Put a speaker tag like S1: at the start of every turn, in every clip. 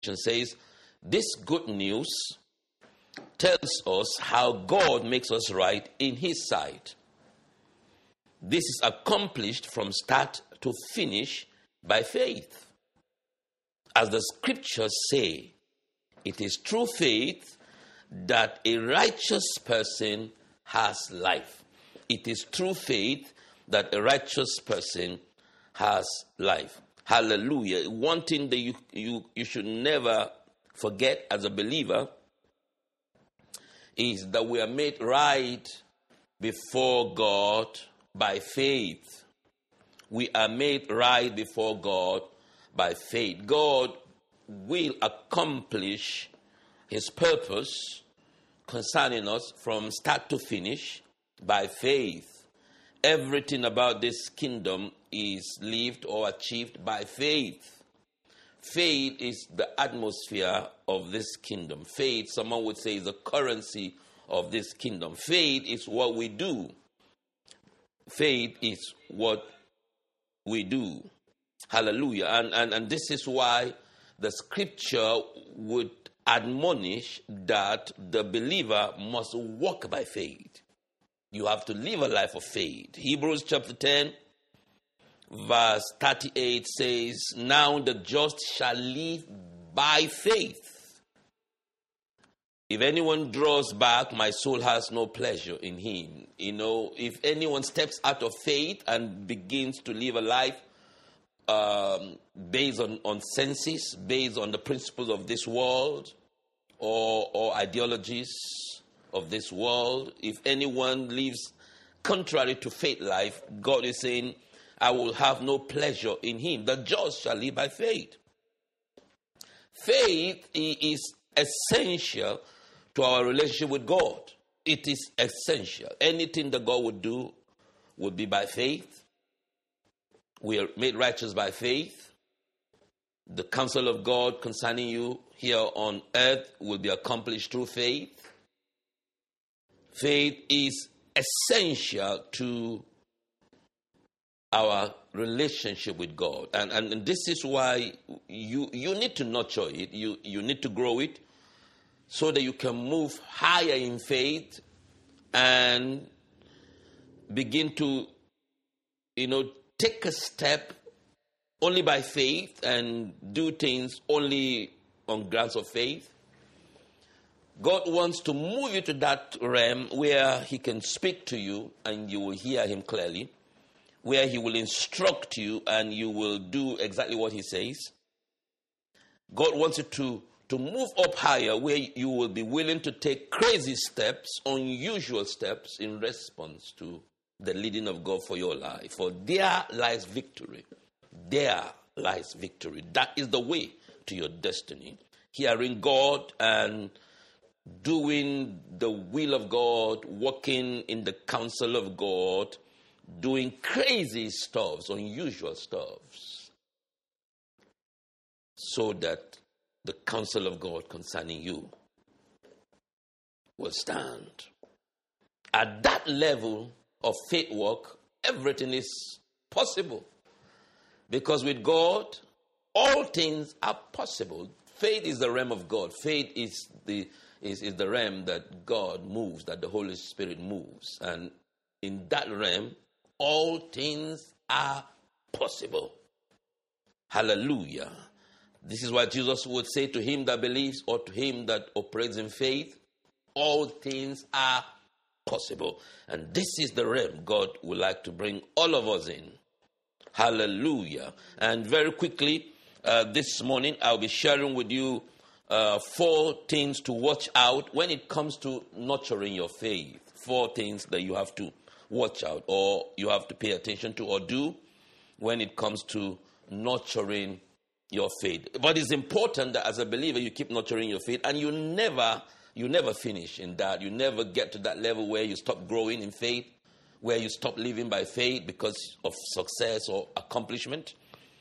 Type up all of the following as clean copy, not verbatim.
S1: says, this good news tells us how God makes us right in his sight. This is accomplished from start to finish by faith. As the scriptures say, it is through faith that a righteous person has life. It is through faith that a righteous person has life. Hallelujah. One thing that you should never forget as a believer is that we are made right before God by faith. We are made right before God by faith. God will accomplish his purpose concerning us from start to finish by faith. Everything about this kingdom is lived or achieved by faith. Faith is the atmosphere of this kingdom. Faith, someone would say, is the currency of this kingdom. Faith is what we do. Faith is what we do. Hallelujah. And this is why the scripture would admonish that the believer must walk by faith. You have to live a life of faith. Hebrews chapter 10, verse 38 says, now the just shall live by faith. If anyone draws back, my soul has no pleasure in him. You know, if anyone steps out of faith and begins to live a life based on senses, based on the principles of this world or ideologies of this world, if anyone lives contrary to faith life, God is saying, I will have no pleasure in him. The just shall live by faith. Faith is essential to our relationship with God. It is essential. Anything that God would do would be by faith. We are made righteous by faith. The counsel of God concerning you here on earth will be accomplished through faith. Faith is essential to our relationship with God. And this is why you need to nurture it. You need to grow it so that you can move higher in faith and begin to, take a step only by faith and do things only on grounds of faith. God wants to move you to that realm where he can speak to you and you will hear him clearly, where he will instruct you and you will do exactly what he says. God wants you to move up higher where you will be willing to take crazy steps, unusual steps in response to the leading of God for your life. For there lies victory. There lies victory. That is the way to your destiny. Hearing God and doing the will of God, walking in the counsel of God, doing crazy stuffs, unusual stuffs, so that the counsel of God concerning you will stand. At that level of faith work, everything is possible. Because with God, all things are possible. Faith is the realm of God. Faith is the realm that God moves, that the Holy Spirit moves. And in that realm, all things are possible. Hallelujah. This is what Jesus would say to him that believes or to him that operates in faith. All things are possible. And this is the realm God would like to bring all of us in. Hallelujah. And very quickly, this morning, I'll be sharing with you 4 things to watch out when it comes to nurturing your faith. 4 things that you have to watch out or you have to pay attention to or do when it comes to nurturing your faith. But it's important that as a believer, you keep nurturing your faith and you never finish in that. You never get to that level where you stop growing in faith, where you stop living by faith because of success or accomplishment.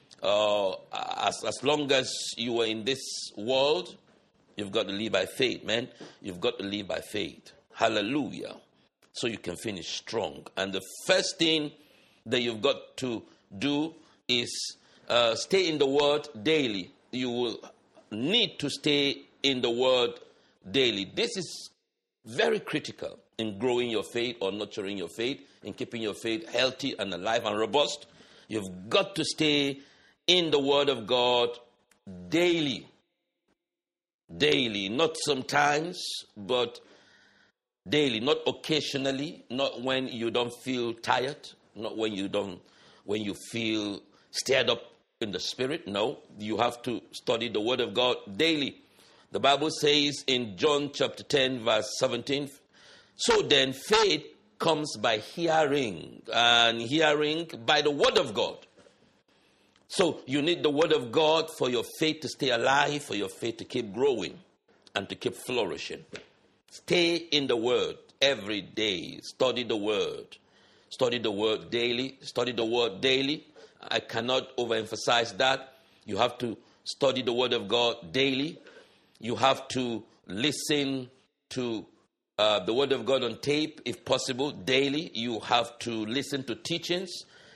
S1: As long as you are in this world, you've got to live by faith, man. You've got to live by faith. Hallelujah. So you can finish strong. And the first thing that you've got to do is stay in the word daily. You will need to stay in the Word daily. This is very critical in growing your faith or nurturing your faith, in keeping your faith healthy and alive and robust. You've got to stay in the Word of God daily. Daily, not sometimes, but daily, not occasionally, not when you don't feel tired, not when you feel stirred up in the spirit. No, you have to study the Word of God daily. The Bible says in John chapter 10, verse 17, so then faith comes by hearing, and hearing by the Word of God. So you need the Word of God for your faith to stay alive, for your faith to keep growing and to keep flourishing. Stay in the Word every day. Study the Word. Study the Word daily. Study the Word daily. I cannot overemphasize that. You have to study the Word of God daily. You have to listen to the Word of God on tape, if possible, daily. You have to listen to teachings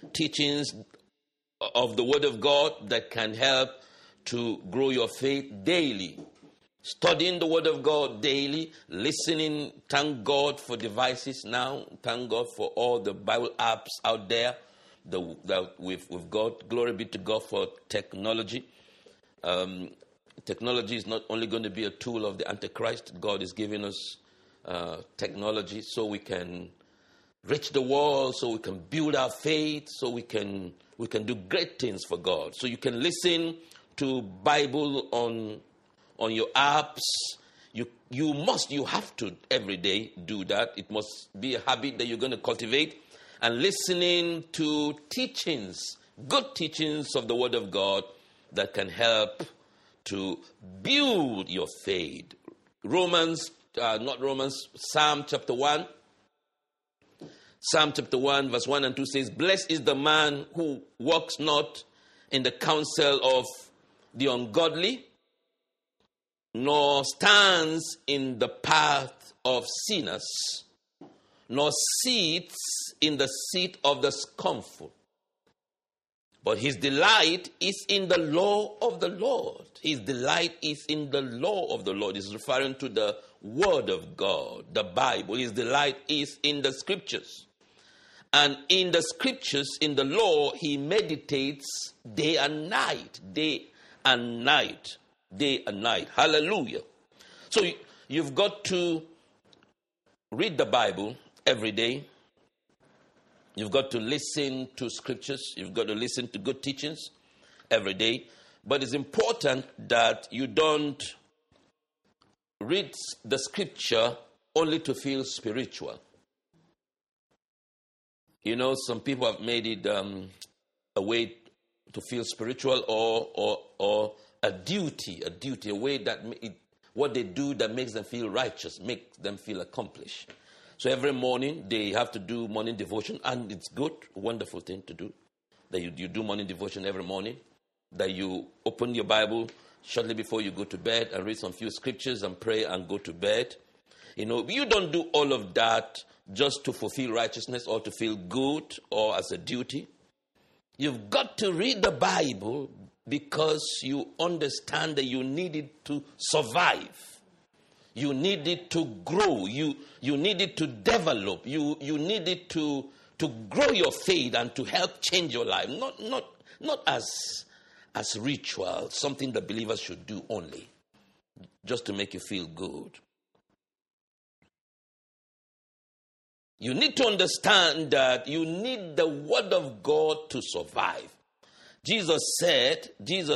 S1: of the Word of God that can help to grow your faith daily. Studying the Word of God daily, listening. Thank God for devices now. Thank God for all the Bible apps out there that we've got. Glory be to God for technology. Technology is not only going to be a tool of the Antichrist. God is giving us technology so we can reach the world, so we can build our faith, so we can do great things for God. So you can listen to Bible on your apps. You have to every day do that. It must be a habit that you're going to cultivate. And listening to teachings, good teachings of the Word of God that can help to build your faith. Psalm chapter 1. Psalm chapter 1 verse 1 and 2 says, blessed is the man who walks not in the counsel of the ungodly, nor stands in the path of sinners, nor sits in the seat of the scornful. But his delight is in the law of the Lord. His delight is in the law of the Lord. He's referring to the Word of God, the Bible. His delight is in the Scriptures. And in the Scriptures, in the law, he meditates day and night, day and night, day and night. Hallelujah. So you've got to read the Bible every day. You've got to listen to Scriptures. You've got to listen to good teachings every day. But it's important that you don't read the Scripture only to feel spiritual. You know, some people have made it a way to feel spiritual or a duty, a way that what they do that makes them feel righteous, makes them feel accomplished. So every morning they have to do morning devotion, and it's good, wonderful thing to do. That you do morning devotion every morning, that you open your Bible shortly before you go to bed and read some few scriptures and pray and go to bed. You know, you don't do all of that just to fulfill righteousness or to feel good or as a duty. You've got to read the Bible because you understand that you need it to survive. You need it to grow. You need it to develop. You need it to grow your faith and to help change your life. Not as ritual, something that believers should do only, just to make you feel good. You need to understand that you need the Word of God to survive. Jesus said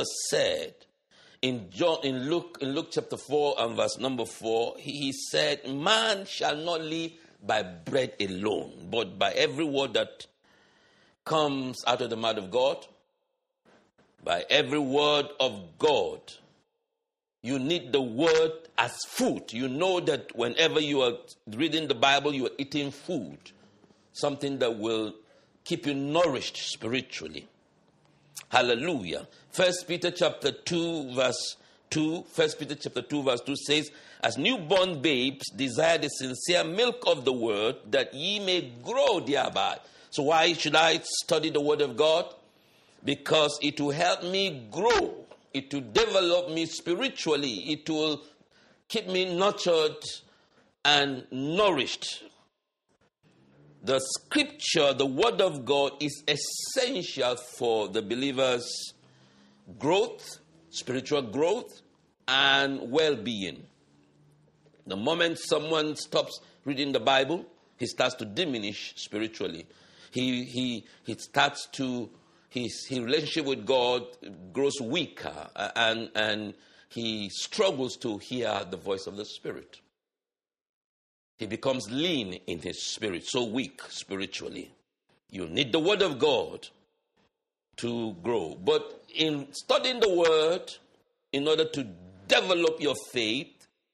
S1: in Luke chapter 4 and verse number 4, he said, man shall not live by bread alone, but by every word that comes out of the mouth of God. By every word of God. You need the Word as food. You know that whenever you are reading the Bible, you are eating food. Something that will keep you nourished spiritually. Hallelujah. 1 Peter chapter 2 verse 2 says, as newborn babes desire the sincere milk of the word, that ye may grow thereby. So why should I study the Word of God? Because it will help me grow It will develop me spiritually. It will keep me nurtured and nourished. The scripture, the word of God, is essential for the believer's growth, spiritual growth, and well-being. The moment someone stops reading the Bible, he starts to diminish spiritually. He starts to, his relationship with God grows weaker, and he struggles to hear the voice of the Spirit. He becomes lean in his spirit, so weak spiritually. You need the word of God to grow. But in studying the word, in order to develop your faith,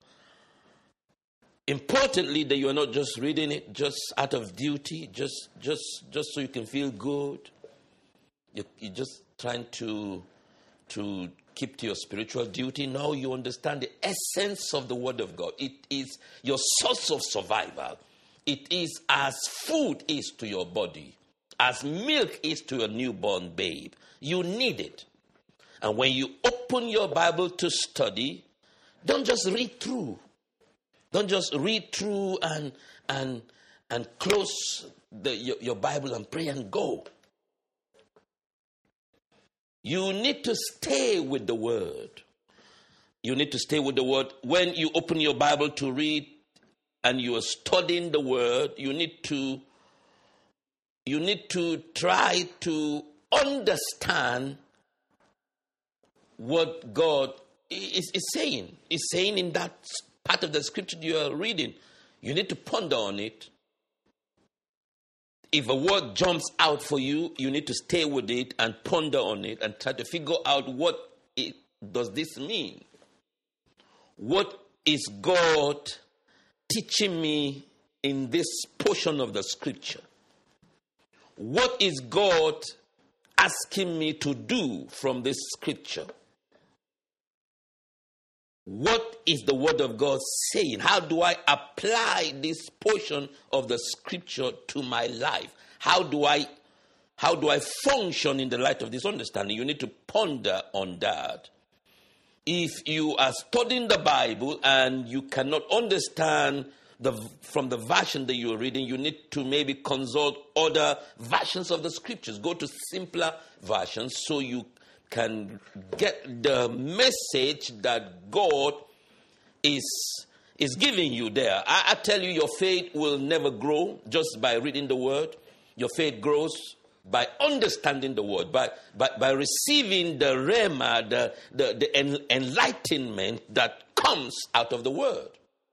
S1: importantly, that you are not just reading it just out of duty, just so you can feel good. You're just trying to keep to your spiritual duty. Now you understand the essence of the word of God. It is your source of survival. It is as food is to your body, as milk is to a newborn babe. You need it. And when you open your Bible to study, don't just read through. Don't just read through and close your Bible and pray and go. You need to stay with the word. You need to stay with the word. When you open your Bible to read and you are studying the word, you need to try to understand what God is saying. Is saying in that part of the scripture you are reading. You need to ponder on it. If a word jumps out for you, you need to stay with it and ponder on it and try to figure out what does this mean. What is God teaching me in this portion of the scripture? What is God asking me to do from this scripture? What is the word of God saying? How do I apply this portion of the scripture to my life? How do I function in the light of this understanding? You need to ponder on that. If you are studying the Bible and you cannot understand from the version that you are reading, you need to maybe consult other versions of the scriptures. Go to simpler versions so you can get the message that God is giving you there. I tell you, your faith will never grow just by reading the word. Your faith grows by understanding the word, by receiving the rhema, the enlightenment that comes out of the word.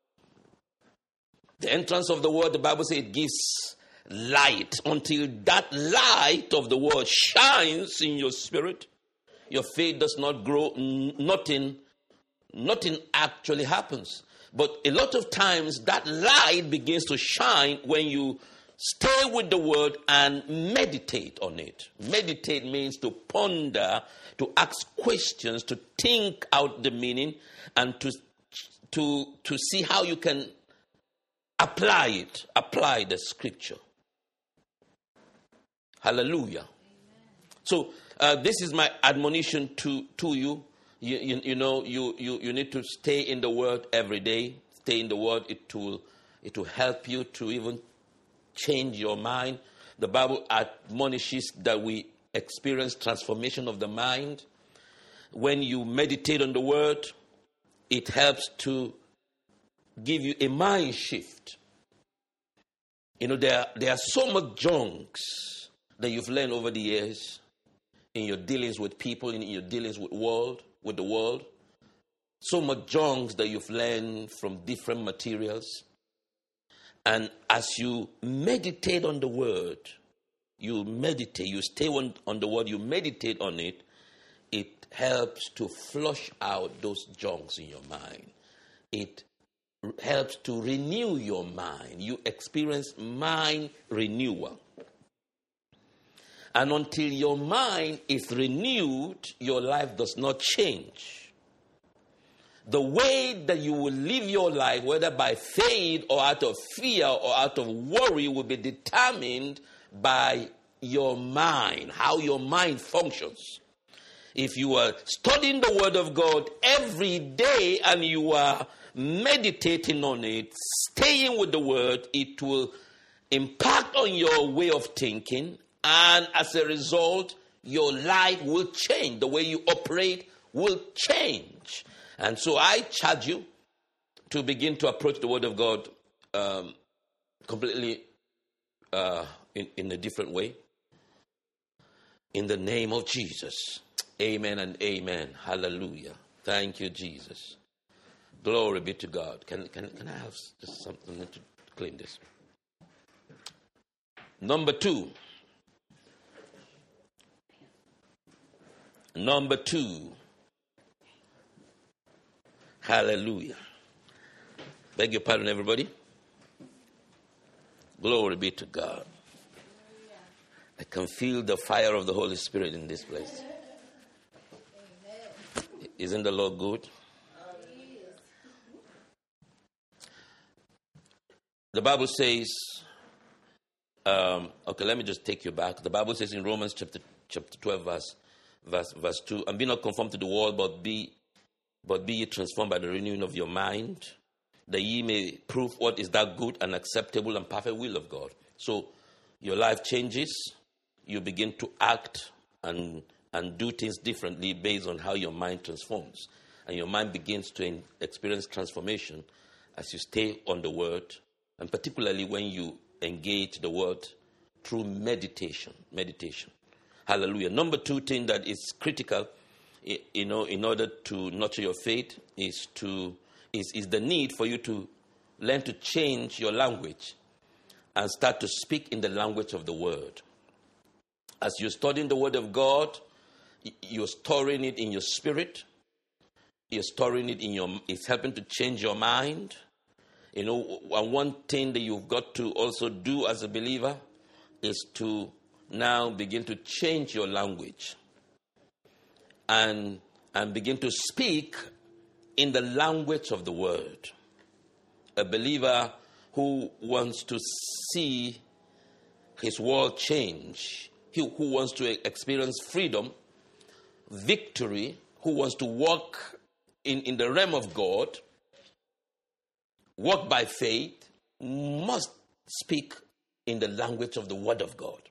S1: The entrance of the word, the Bible says it gives light. Until that light of the word shines in your spirit, your faith does not grow. Nothing actually happens. But a lot of times that light begins to shine when you stay with the word and meditate on it. Meditate means to ponder, to ask questions, to think out the meaning, and to see how you can apply the scripture. Hallelujah. Amen. So this is my admonition to you. You know, you need to stay in the word every day. Stay in the word. It will help you to even change your mind. The Bible admonishes that we experience transformation of the mind. When you meditate on the word, it helps to give you a mind shift. You know, there are so much junks that you've learned over the years in your dealings with people, in your dealings with the world. So much junks that you've learned from different materials. And as you meditate on the word, you stay on the word, you meditate on it, it helps to flush out those junks in your mind. It helps to renew your mind. You experience mind renewal. And until your mind is renewed, your life does not change. The way that you will live your life, whether by faith or out of fear or out of worry, will be determined by your mind, how your mind functions. if you are studying the Word of God every day and you are meditating on it, staying with the Word, it will impact on your way of thinking, and as a result, your life will change. The way you operate will change. And so I charge you to begin to approach the Word of God completely in a different way. In the name of Jesus. Amen and amen. Hallelujah. Thank you, Jesus. Glory be to God. Can I have just something to clean this? Number two. Hallelujah. Beg your pardon, everybody. Glory be to God. I can feel the fire of the Holy Spirit in this place. Isn't the Lord good? The Bible says, okay, let me just take you back. The Bible says in Romans chapter 12, verse 2, and be not conformed to the world, but be ye transformed by the renewing of your mind, that ye may prove what is that good and acceptable and perfect will of God. So your life changes. You begin to act and do things differently based on how your mind transforms. And your mind begins to experience transformation as you stay on the Word, and particularly when you engage the Word through meditation. Hallelujah. Number two thing that is critical, in order to nurture your faith is the need for you to learn to change your language and start to speak in the language of the Word. As you're studying the Word of God, you're storing it in your spirit. You're storing it it's helping to change your mind. And one thing that you've got to also do as a believer is to now begin to change your language and begin to speak in the language of the Word. A believer who wants to see his world change, who wants to experience freedom, victory, who wants to walk in the realm of God, walk by faith, must speak in the language of the Word of God.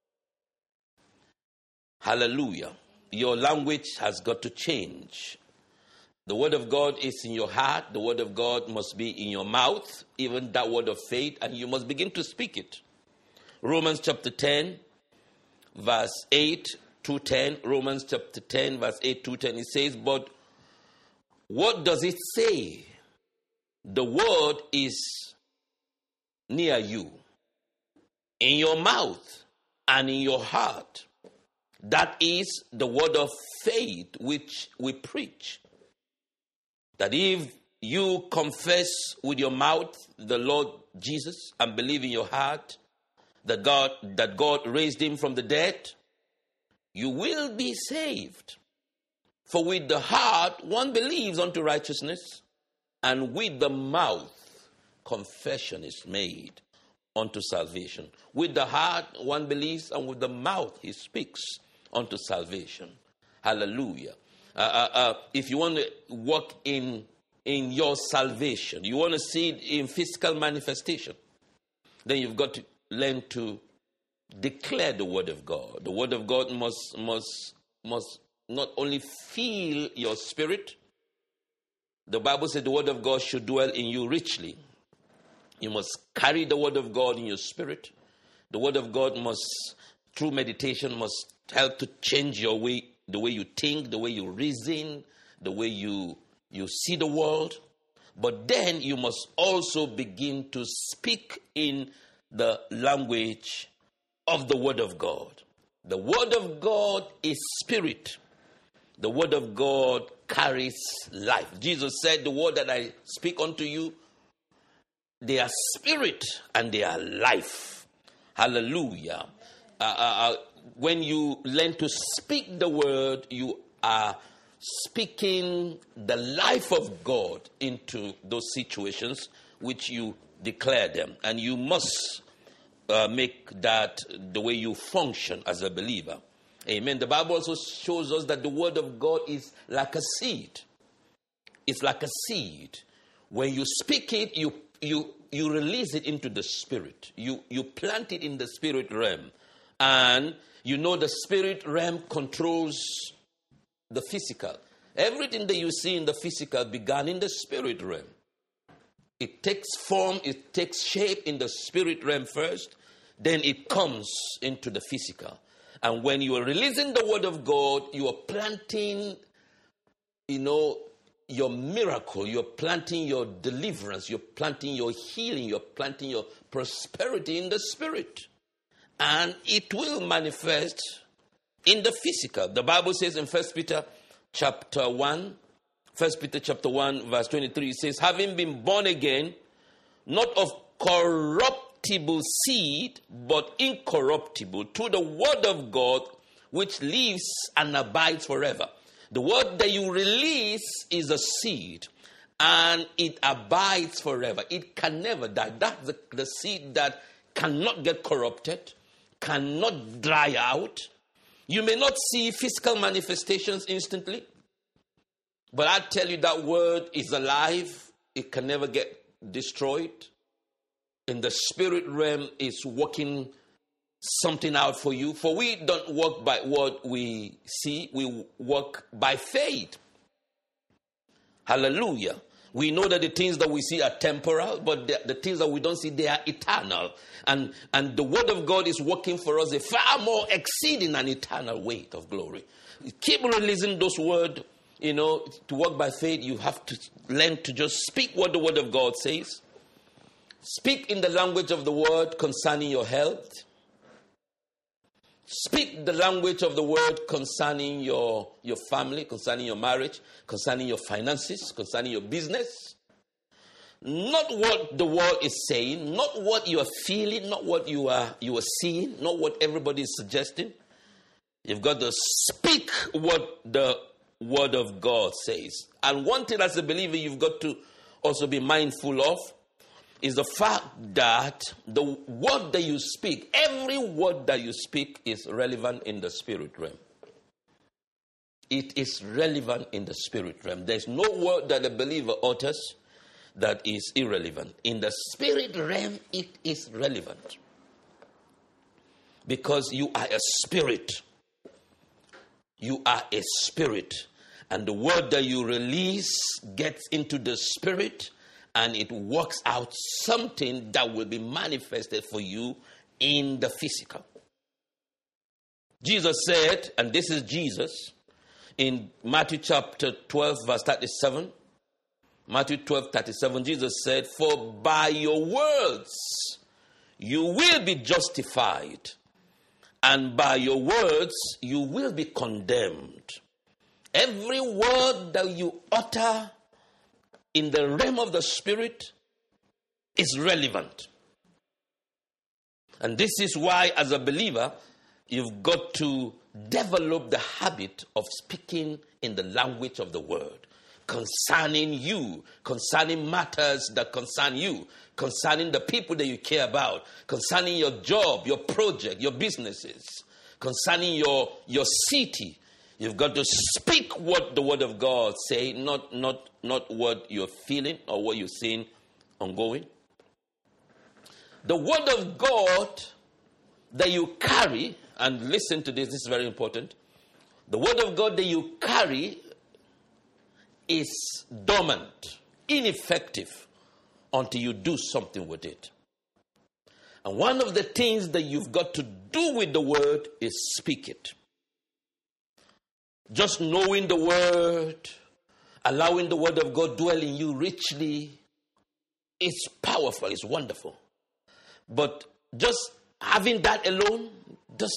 S1: Hallelujah. Your language has got to change. The Word of God is in your heart. The Word of God must be in your mouth, even that word of faith, and you must begin to speak it. Romans chapter 10, verse 8 to 10. Romans chapter 10, verse 8 to 10. It says, but what does it say? The Word is near you, in your mouth and in your heart. That is the word of faith which we preach. That if you confess with your mouth the Lord Jesus and believe in your heart that God raised him from the dead, you will be saved. For with the heart one believes unto righteousness, and with the mouth confession is made unto salvation. With the heart one believes, and with the mouth he speaks unto salvation. Hallelujah. If you want to walk in your salvation, you want to see it in physical manifestation, then you've got to learn to declare the Word of God. The Word of God must not only fill your spirit. The Bible said the Word of God should dwell in you richly. You must carry the Word of God in your spirit. The Word of God must, through meditation, must help to change your way, the way you think, the way you reason, the way you see the world. But then you must also begin to speak in the language of the Word of God. The Word of God is spirit. The Word of God carries life. Jesus said, the word that I speak unto you, they are spirit and they are life. Hallelujah. When you learn to speak the word, you are speaking the life of God into those situations which you declare them. And you must make that the way you function as a believer. Amen. The Bible also shows us that the word of God is like a seed. It's like a seed. When you speak it, you release it into the spirit. You plant it in the spirit realm. And you know the spirit realm controls the physical. Everything that you see in the physical began in the spirit realm. It takes form, it takes shape in the spirit realm first, then it comes into the physical. And when you are releasing the word of God, you are planting, your miracle, you're planting your deliverance, you're planting your healing, you're planting your prosperity in the spirit. And it will manifest in the physical. The Bible says in 1 Peter chapter 1, verse 23, it says, having been born again, not of corruptible seed, but incorruptible, through the word of God, which lives and abides forever. The word that you release is a seed, and it abides forever. It can never die. That's the seed that cannot get corrupted, cannot dry out. You may not see physical manifestations instantly, but I tell you that word is alive. It can never get destroyed. In the spirit realm, it's working something out for you. For we don't work by what we see. We work by faith. Hallelujah. We know that the things that we see are temporal, but the things that we don't see, they are eternal. And the word of God is working for us a far more exceeding and eternal weight of glory. Keep releasing those words. To work by faith, you have to learn to just speak what the word of God says. Speak in the language of the word concerning your health. Speak the language of the word concerning your family, concerning your marriage, concerning your finances, concerning your business. Not what the world is saying, not what you are feeling, not what you are seeing, not what everybody is suggesting. You've got to speak what the word of God says. And one thing as a believer you've got to also be mindful of is the fact that the word that you speak, every word that you speak is relevant in the spirit realm. It is relevant in the spirit realm. There's no word that a believer utters that is irrelevant. In the spirit realm, it is relevant. Because you are a spirit. You are a spirit. And the word that you release gets into the spirit, and it works out something that will be manifested for you in the physical. Jesus said, and this is Jesus, in Matthew chapter 12, verse 37. Matthew 12:37, Jesus said, for by your words you will be justified, and by your words you will be condemned. Every word that you utter in the realm of the spirit is relevant. And this is why, as a believer, you've got to develop the habit of speaking in the language of the word concerning you, concerning matters that concern you, concerning the people that you care about, concerning your job, your project, your businesses, concerning your city. You've got to speak what the word of God says, not what you're feeling or what you're seeing ongoing. The word of God that you carry, and listen to this, this is very important. The word of God that you carry is dormant, ineffective, until you do something with it. And one of the things that you've got to do with the word is speak it. Just knowing the word, allowing the word of God dwell in you richly, is powerful, it's wonderful. But just having that alone does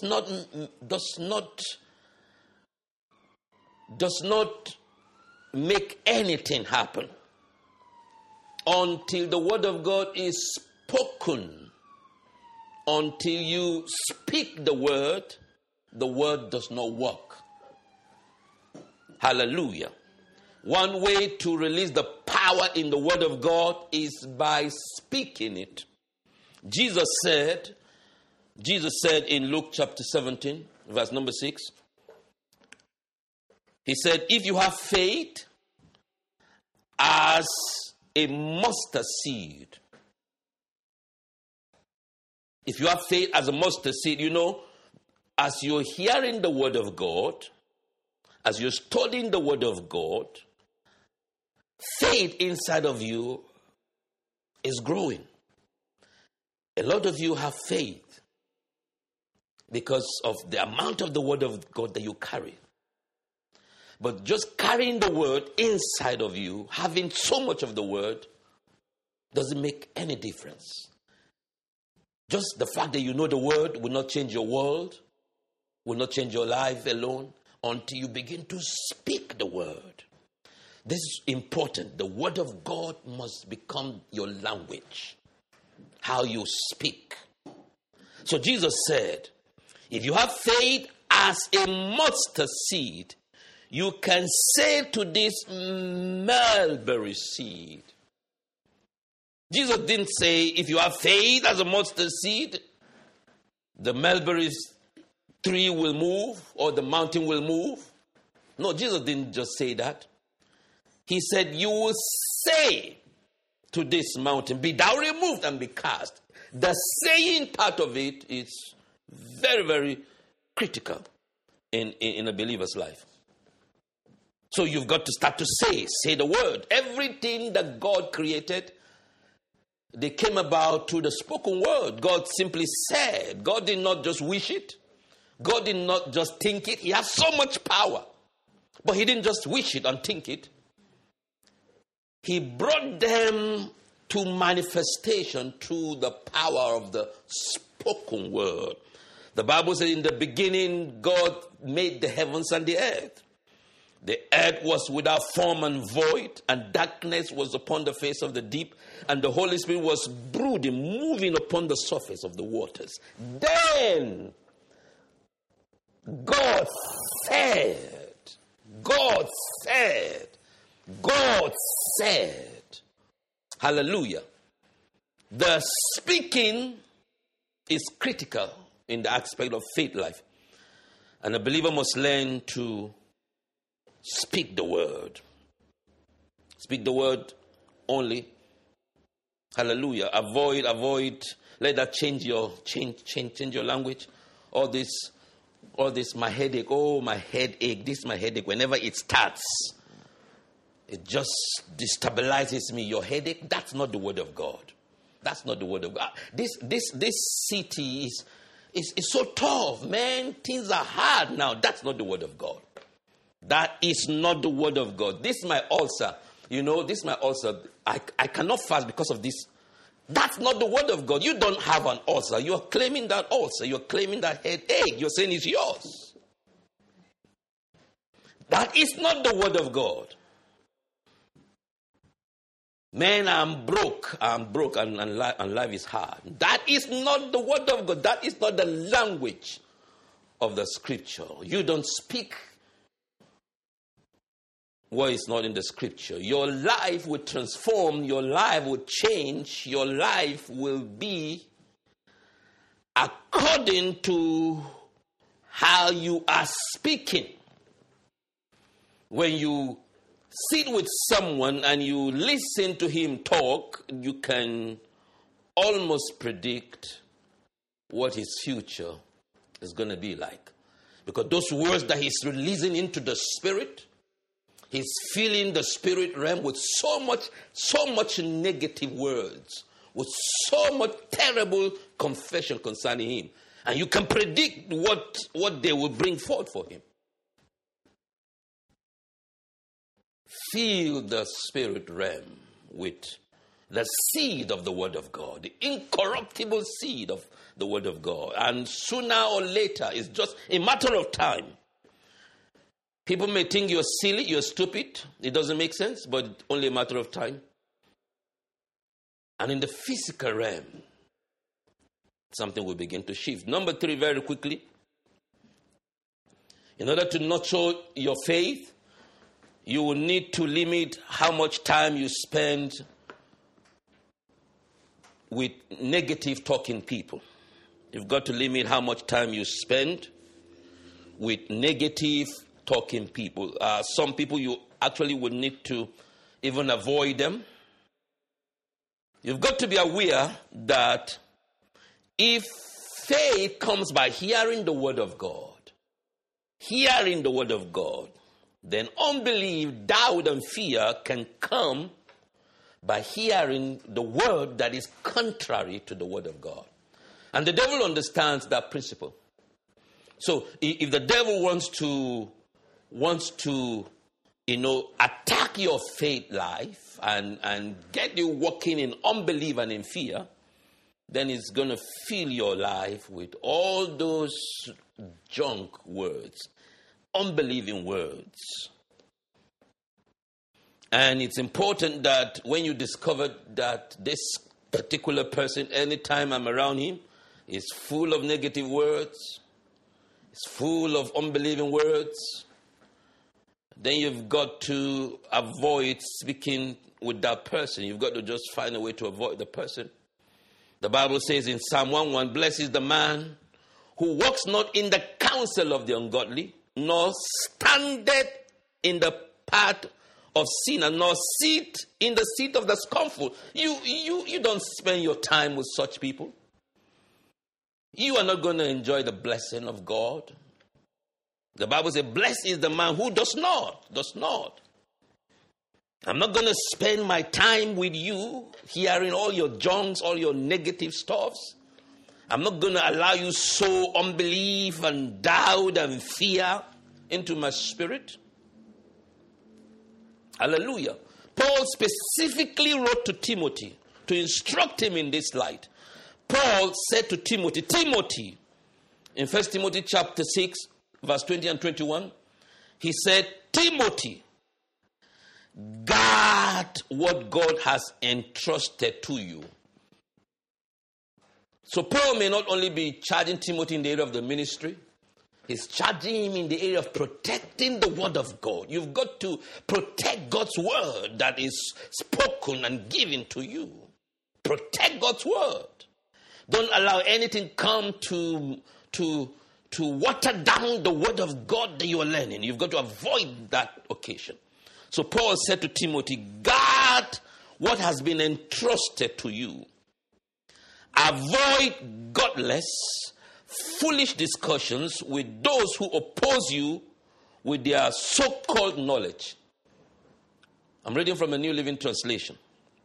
S1: not make anything happen until the word of God is spoken. Until you speak the word does not work. Hallelujah. One way to release the power in the word of God is by speaking it. Jesus said in Luke chapter 17, verse number 6. He said, if you have faith as a mustard seed. If you have faith as a mustard seed, as you're hearing the word of God, as you're studying the word of God, faith inside of you is growing. A lot of you have faith because of the amount of the word of God that you carry. But just carrying the word inside of you, having so much of the word, doesn't make any difference. Just the fact that you know the word will not change your world, will not change your life alone, until you begin to speak the word. This is important. The word of God must become your language. How you speak. So Jesus said, if you have faith as a mustard seed, you can say to this mulberry seed. Jesus didn't say, if you have faith as a mustard seed, the mulberry tree will move or the mountain will move. No, Jesus didn't just say that. He said, you will say to this mountain, be thou removed and be cast. The saying part of it is very, very critical in a believer's life. So you've got to start to say the word. Everything that God created, they came about through the spoken word. God simply said. God did not just wish it. God did not just think it. He has so much power. But he didn't just wish it and think it. He brought them to manifestation through the power of the spoken word. The Bible says in the beginning, God made the heavens and the earth. The earth was without form and void, and darkness was upon the face of the deep, and the Holy Spirit was brooding, moving upon the surface of the waters. Then God said, God said, God said, hallelujah. The speaking is critical in the aspect of faith life. And a believer must learn to speak the word. Speak the word only. Hallelujah. Avoid. Let that change your language. All this, my headache. Oh, my headache. This is my headache. Whenever it starts, it just destabilizes me. Your headache, that's not the word of God. That's not the word of God. This city is so tough, man. Things are hard now. That's not the word of God. That is not the word of God. This is my ulcer. This is my ulcer. I cannot fast because of this. That's not the word of God. You don't have an ulcer. You're claiming that ulcer. You're claiming that headache. You're saying it's yours. That is not the word of God. Man, I'm broke and life is hard. That is not the word of God. That is not the language of the scripture. You don't speak what is not in the scripture. Your life will transform. Your life will change. Your life will be according to how you are speaking. When you sit with someone and you listen to him talk, you can almost predict what his future is going to be like. Because those words that he's releasing into the spirit, he's filling the spirit realm with so much negative words, with so much terrible confession concerning him. And you can predict what they will bring forth for him. Fill the spirit realm with the seed of the word of God, the incorruptible seed of the word of God. And sooner or later, it's just a matter of time. People may think you're silly, you're stupid, it doesn't make sense, but only a matter of time. And in the physical realm, something will begin to shift. Number 3, very quickly. In order to nurture your faith, you will need to limit how much time you spend with negative talking people. You've got to limit how much time you spend with negative talking people. Some people you actually would need to even avoid them. You've got to be aware that if faith comes by hearing the word of God, then unbelief, doubt, and fear can come by hearing the word that is contrary to the word of God. And the devil understands that principle. So if the devil wants to attack your faith life and get you walking in unbelief and in fear, then it's going to fill your life with all those junk words, unbelieving words. And it's important that when you discover that this particular person, anytime I'm around him, is full of negative words, is full of unbelieving words, then you've got to avoid speaking with that person. You've got to just find a way to avoid the person. The Bible says in Psalm 1:1, blessed is the man who walks not in the counsel of the ungodly, nor standeth in the path of sinner, nor sit in the seat of the scornful. You don't spend your time with such people. You are not going to enjoy the blessing of God. The Bible says, blessed is the man who does not. I'm not going to spend my time with you hearing all your junks, all your negative stuffs. I'm not going to allow you sow unbelief and doubt and fear into my spirit. Hallelujah. Paul specifically wrote to Timothy to instruct him in this light. Paul said to Timothy, in 1 Timothy chapter 6, verse 20 and 21, he said, Timothy, guard what God has entrusted to you. So Paul may not only be charging Timothy in the area of the ministry, he's charging him in the area of protecting the word of God. You've got to protect God's word that is spoken and given to you. Protect God's word. Don't allow anything come to water down the word of God that you are learning. You've got to avoid that occasion. So Paul said to Timothy, guard what has been entrusted to you. Avoid godless, foolish discussions with those who oppose you with their so-called knowledge. I'm reading from a New Living Translation.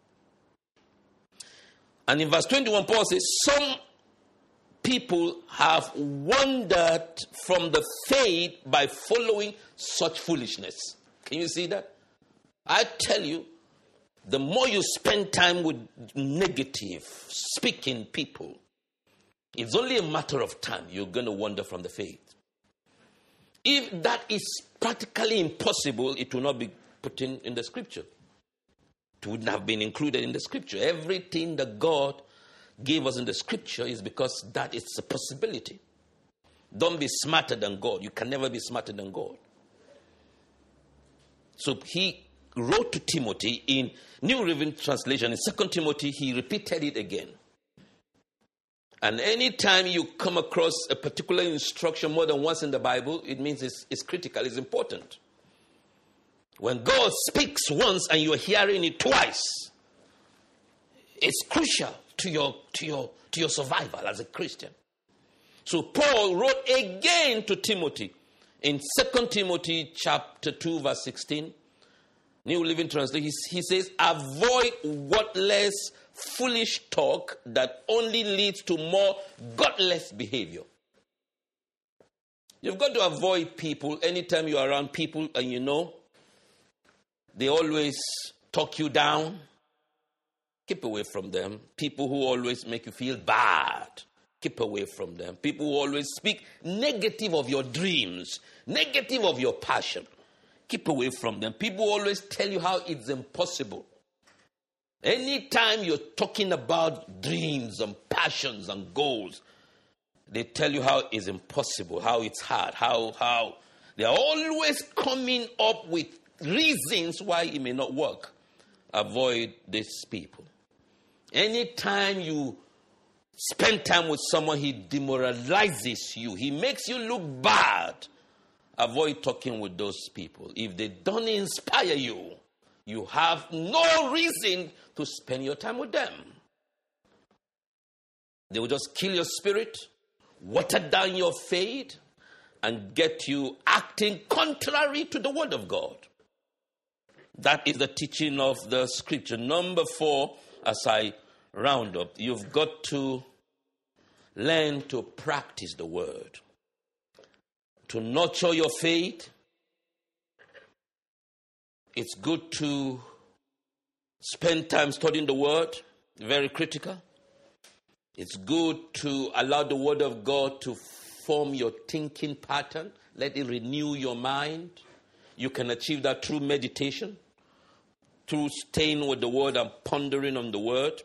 S1: And in verse 21, Paul says, some people have wandered from the faith by following such foolishness. Can you see that? I tell you, the more you spend time with negative, speaking people, it's only a matter of time you're going to wander from the faith. If that is practically impossible, it will not be put in the scripture. It wouldn't have been included in the scripture. Everything that God gave us in the scripture is because that is a possibility. Don't be smarter than God. You can never be smarter than God. So he wrote to Timothy in New Living Translation. In 2 Timothy, he repeated it again. And anytime you come across a particular instruction more than once in the Bible, it means it's critical, it's important. When God speaks once and you're hearing it twice, it's crucial to your survival as a Christian. So Paul wrote again to Timothy in 2 Timothy chapter 2 verse 16, New Living Translation. He says, avoid worthless, foolish talk that only leads to more godless behavior. You've got to avoid people anytime you're around people and you know they always talk you down. Keep away from them. People who always make you feel bad. Keep away from them. People who always speak negative of your dreams, negative of your passion. Keep away from them. People who always tell you how it's impossible. Anytime you're talking about dreams and passions and goals, they tell you how it's impossible, how it's hard, how they're always coming up with reasons why it may not work. Avoid these people. Anytime you spend time with someone, he demoralizes you. He makes you look bad avoid talking with those people. If they don't inspire you, you have no reason to spend your time with them. They will just kill your spirit, water down your faith, and get you acting contrary to the word of God. That is the teaching of the scripture. Number 4, as I round up, you've got to learn to practice the word. To nurture your faith, it's good to spend time studying the word, very critical. It's good to allow the word of God to form your thinking pattern. Let it renew your mind. You can achieve that through meditation, through staying with the word and pondering on the word.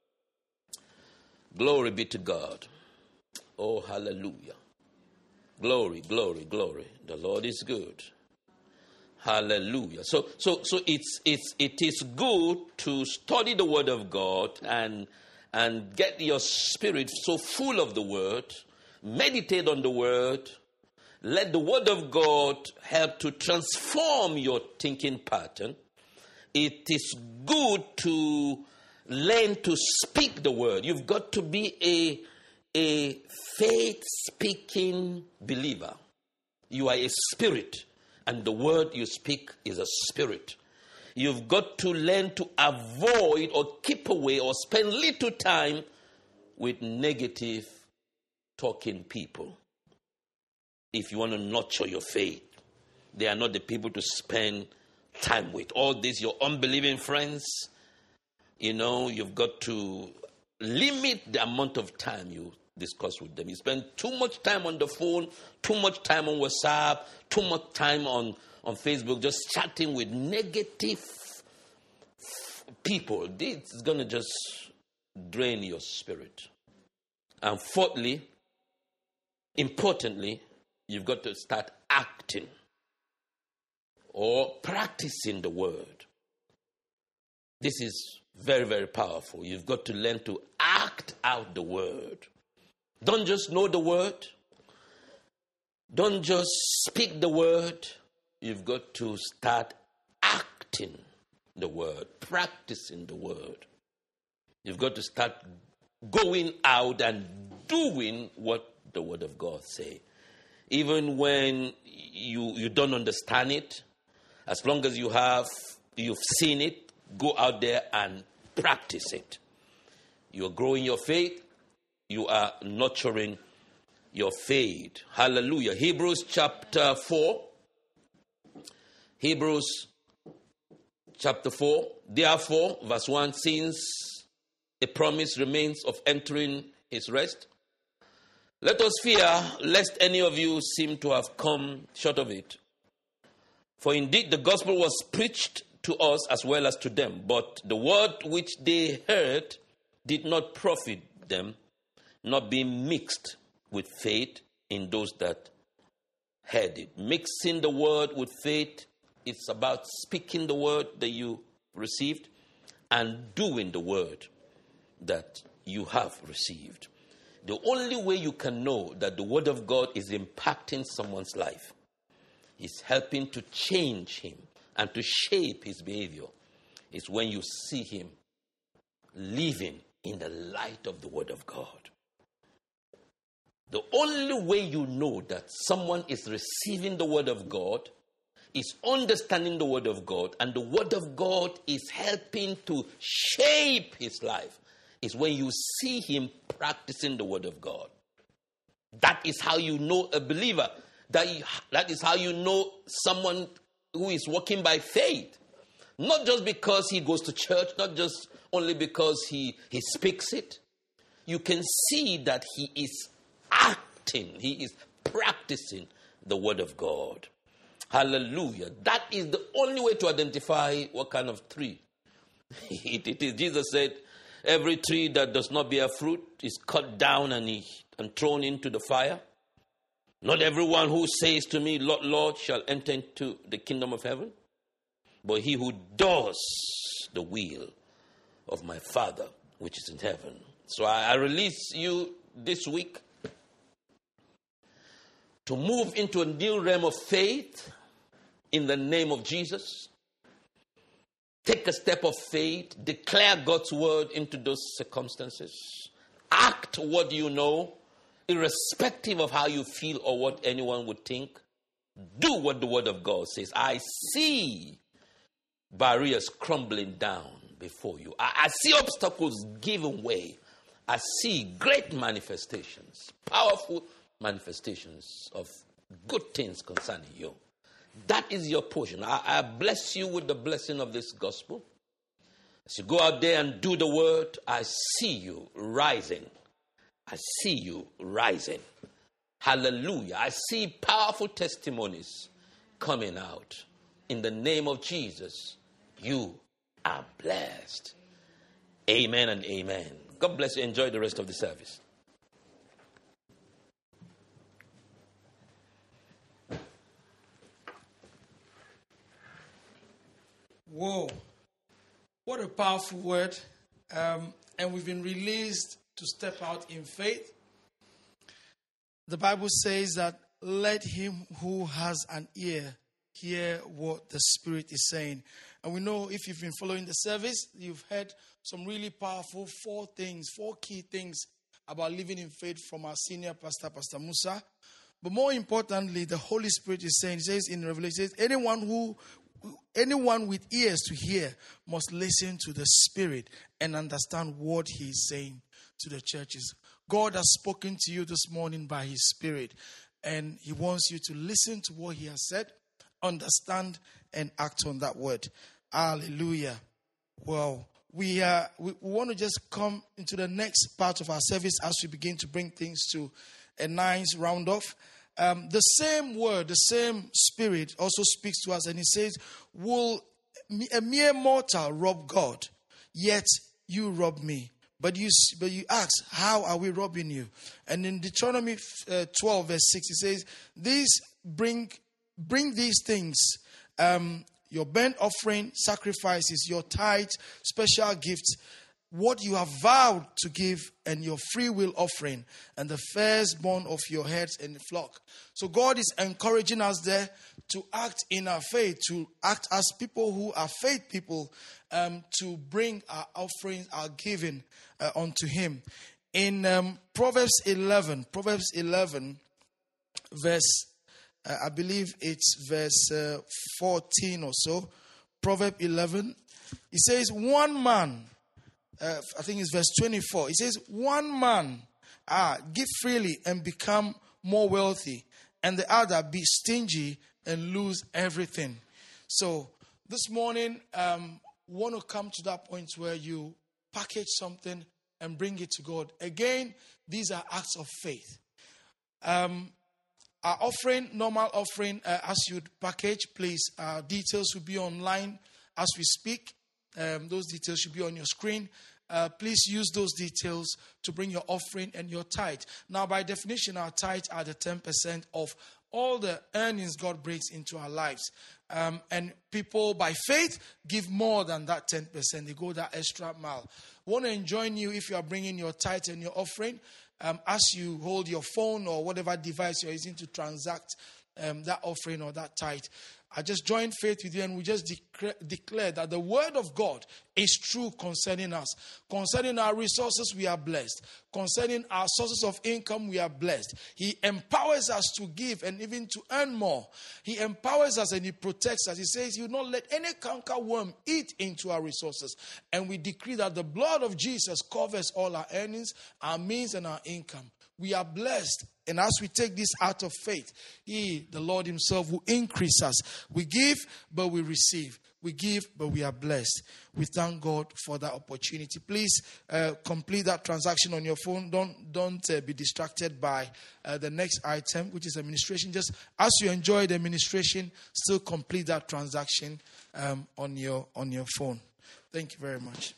S1: Glory be to God. Oh, hallelujah. Glory, glory, glory. The Lord is good. Hallelujah. So it is good to study the word of God and get your spirit so full of the word. Meditate on the word. Let the word of God help to transform your thinking pattern. It is good to learn to speak the word. You've got to be a faith-speaking believer. You are a spirit, and the word you speak is a spirit. You've got to learn to avoid or keep away or spend little time with negative talking people. If you want to nurture your faith, they are not the people to spend time with. All these, your unbelieving friends, you've got to limit the amount of time you discuss with them. You spend too much time on the phone, too much time on WhatsApp, too much time on Facebook, just chatting with negative people. This is going to just drain your spirit. And fourthly, importantly, you've got to start acting or practicing the word. This is very, very powerful. You've got to learn to act out the word. Don't just know the word. Don't just speak the word. You've got to start acting the word, practicing the word. You've got to start going out and doing what the word of God says. Even when you don't understand it, as long as you've seen it, go out there and practice it. You're growing your faith. You are nurturing your faith. Hallelujah. Hebrews chapter 4. Hebrews chapter 4. Therefore, verse 1, since a promise remains of entering his rest, let us fear lest any of you seem to have come short of it. For indeed the gospel was preached to us as well as to them, but the word which they heard did not profit them, not being mixed with faith in those that heard it. Mixing the word with faith, it's about speaking the word that you received and doing the word that you have received. The only way you can know that the word of God is impacting someone's life is helping to change him and to shape his behavior is when you see him living in the light of the word of God. The only way you know that someone is receiving the word of God is understanding the word of God, and the word of God is helping to shape his life, is when you see him practicing the word of God. That is how you know a believer. That is how you know someone who is walking by faith. Not just because he goes to church, not just only because he speaks it. You can see that he is acting, he is practicing the word of God. Hallelujah. That is the only way to identify what kind of tree it is. Jesus said, every tree that does not bear fruit is cut down and thrown into the fire. Not everyone who says to me, Lord, Lord, shall enter into the kingdom of heaven, but he who does the will of my Father which is in heaven. So I release you this week to move into a new realm of faith in the name of Jesus. Take a step of faith. Declare God's word into those circumstances. Act what you know, irrespective of how you feel or what anyone would think. Do what the word of God says. I see barriers crumbling down before you. I see obstacles giving way. I see great manifestations, powerful manifestations of good things concerning you. That is your portion. I bless you with the blessing of this gospel. As you go out there and do the word, I see you rising. I see you rising. Hallelujah. I see powerful testimonies coming out. In the name of Jesus, you are blessed. Amen and amen. God bless you. Enjoy the rest of the service.
S2: Whoa. What a powerful word. And we've been released to step out in faith. The Bible says that let him who has an ear hear what the Spirit is saying. And we know if you've been following the service, you've heard some really powerful four key things about living in faith from our senior pastor, Pastor Musa. But more importantly, the Holy Spirit is saying, it says in Revelation, anyone with ears to hear must listen to the Spirit and understand what he is saying to the churches. God has spoken to you this morning by his Spirit, and he wants you to listen to what he has said, understand, and act on that word. Hallelujah. Well, we want to just come into the next part of our service as we begin to bring things to a nice round off. The same word, the same Spirit also speaks to us, and he says, will a mere mortal rob God? Yet you rob me. But you ask, how are we robbing you? And in Deuteronomy 12 verse 6, it says, bring these things, your burnt offering, sacrifices, your tithe, special gifts, what you have vowed to give, and your free will offering, and the firstborn of your heads and the flock. So God is encouraging us there to act in our faith, to act as people who are faith people, to bring our offerings, our giving unto him. In Proverbs 11, verse, I believe it's verse 14 or so, Proverbs 11, it says, one man, I think it's verse 24. It says, one man give freely and become more wealthy, and the other be stingy and lose everything. So this morning, want to come to that point where you package something and bring it to God. Again, these are acts of faith. Our offering, normal offering, as you'd package, please, details will be online as we speak. Those details should be on your screen. Please use those details to bring your offering and your tithe. Now, by definition, our tithe are the 10% of all the earnings God brings into our lives. And people, by faith, give more than that 10%. They go that extra mile. I want to enjoin you if you are bringing your tithe and your offering, as you hold your phone or whatever device you're using to transact that offering or that tithe. I just joined faith with you, and we just declare that the word of God is true concerning us. Concerning our resources, we are blessed. Concerning our sources of income, we are blessed. He empowers us to give and even to earn more. He empowers us and he protects us. He says, you will not let any cankerworm eat into our resources. And we decree that the blood of Jesus covers all our earnings, our means, and our income. We are blessed. And as we take this out of faith, he, the Lord himself, will increase us. We give, but we receive. We give, but we are blessed. We thank God for that opportunity. Please complete that transaction on your phone. Don't be distracted by the next item, which is administration. Just as you enjoy the administration, still complete that transaction on your phone. Thank you very much.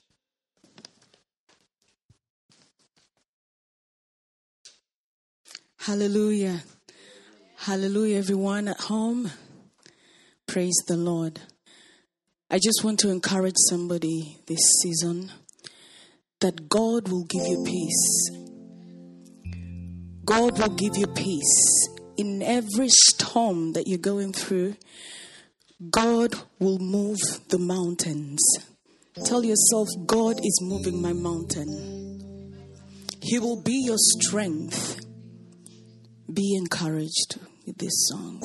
S3: Hallelujah. Hallelujah, everyone at home. Praise the Lord. I just want to encourage somebody this season that God will give you peace. God will give you peace in every storm that you're going through, God will move the mountains. Tell yourself, God is moving my mountain. He will be your strength. Be encouraged with this song.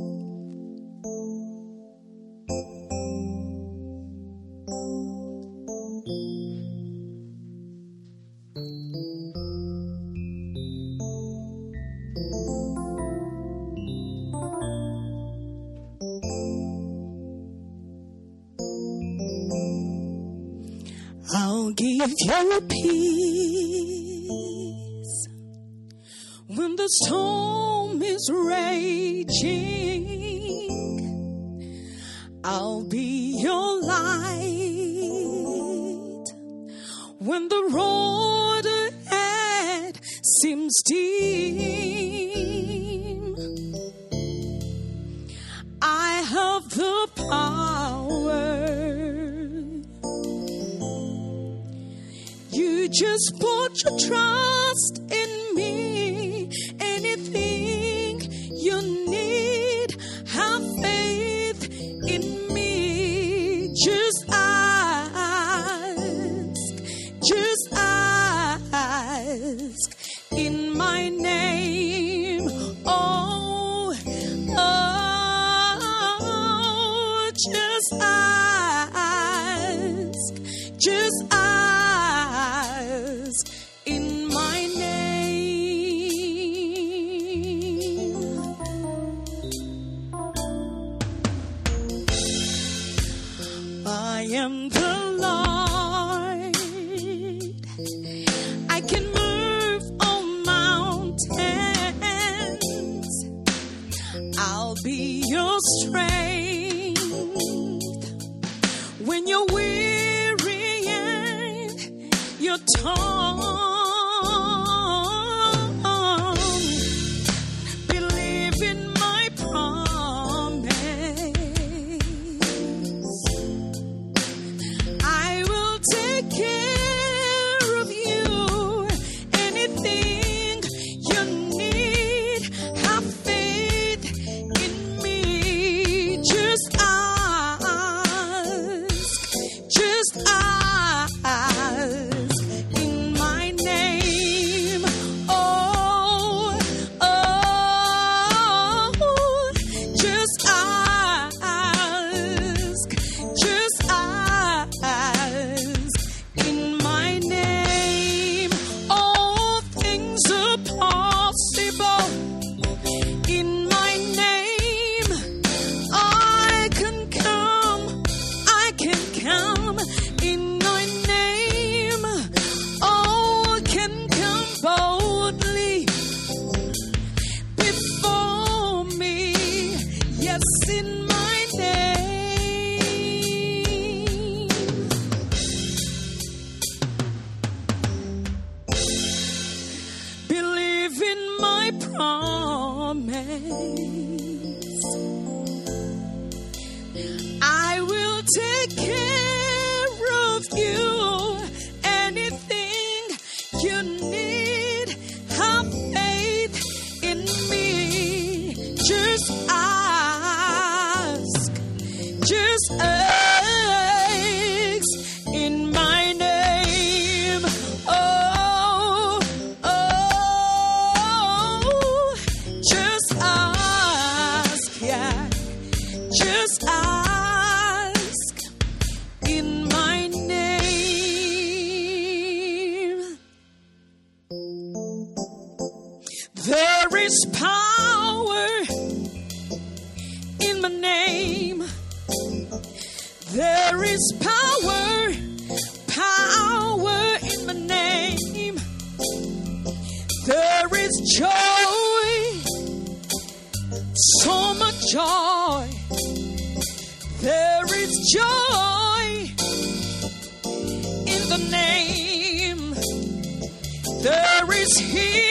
S3: I'll give you peace when the storm is raging. I'll be your light when the road ahead seems dim. I have the power. You just put your trust in me. Anything you need, have faith in me. Just ask in my name. Oh, just ask in my name. I am the Lord. I can move on mountains. I'll be your strength when you're weary and you're torn. Believe in my promise. I will take care of you. Anything you need, have faith in me. Just ask in my name. Oh, just ask in my name. All things are possible in my name. I can come in my name. Oh, can come boldly before me. Yes, in my name. Believe in my promise. I will take care of you. Anything you need, have faith in me. Just ask in my name. Oh, just ask, yeah, just ask in my name. There is power in my name. There is power in my name. There is joy, so much joy. There is joy in the name. There is healing.